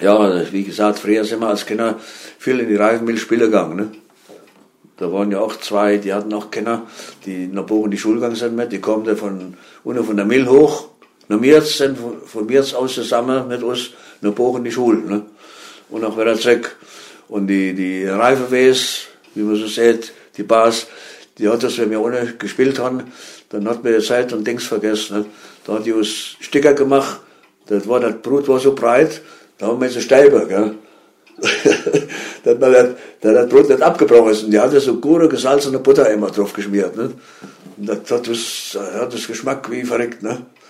Ja, wie gesagt, früher sind wir als Kinder viel in die Reifenmilchspiele gegangen. Ne? Da waren ja auch zwei, die hatten auch Kinder, die nach Bochum in die Schule gegangen sind mit. Die kommen da unten von der Mill hoch, nach Mirz, sind von Mirz aus zusammen mit uns nach Bochum in die Schule. Ne? Und auch wieder zurück. Und die Reifenwes, wie man so sieht, die Bars, die hat das, wenn wir ohne gespielt haben, dann hat man die Zeit und Dings vergessen. Ne? Da hat die uns Sticker gemacht, das Brot war so breit, da haben wir jetzt eine Steibe, gell? Da hat das Brot nicht abgebrochen ist. Und die hatte so gute, gesalzene Butter immer drauf geschmiert. Ne? Und das hat das Geschmack wie verrückt. Ne?